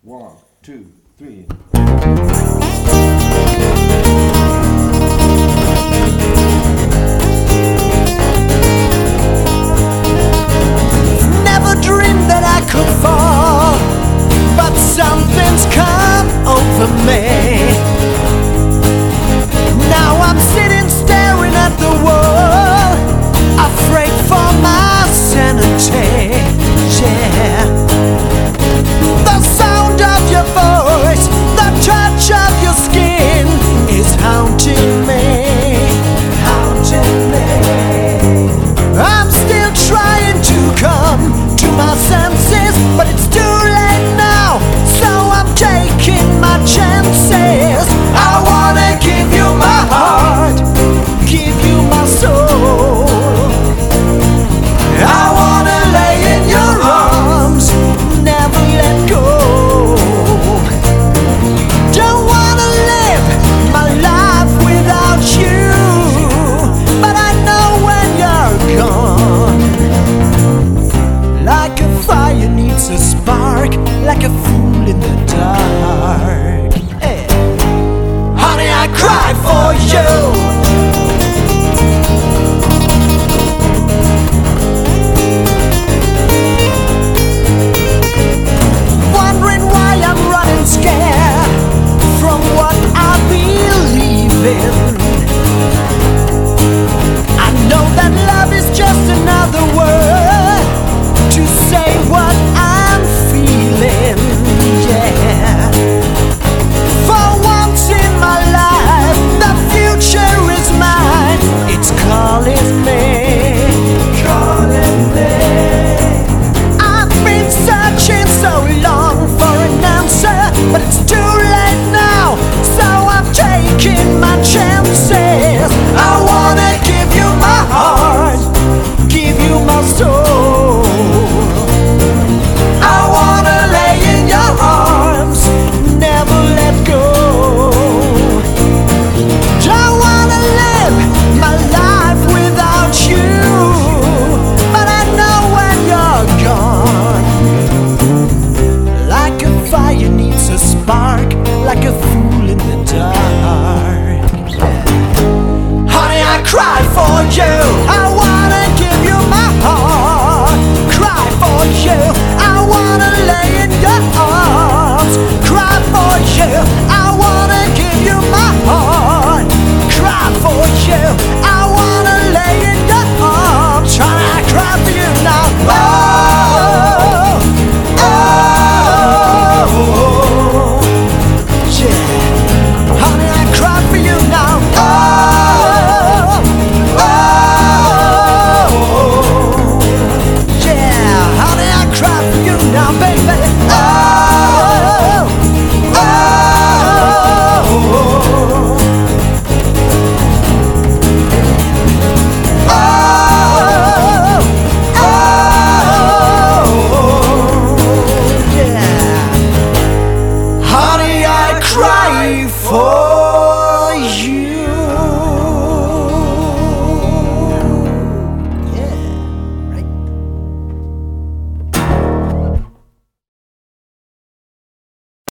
1, 2, 3. Never dreamed that I could fall, but something's come over me. Now I'm sitting staring at the wall, afraid for my sanity. Yeah. The sound of your voice, the touch of your skin is haunting me, haunting me. I'm still trying to come to my senses, but it's too late now, so I'm taking my chances. I wanna give you my heart, give you my soul. I wanna lay in your arms, never let go. Don't wanna live my life without you, but I know when you're gone, like a fire needs a spark, like a fool in the dark. Hey. Honey, I cry for you. Scared from what I believe in. I know that love is just another word to say what I'm feeling. Yeah. For once in my life, the future is mine. It's calling me, calling me. I've been searching so long for an answer, but it's too late now, so I'm taking my chances. I wanna give you my heart, give you my soul. I wanna lay in your arms, never let go. Don't wanna live my life without you, but I know when you're gone, like a fire needs a spark, like a fool in the dark. Honey, I cry for you.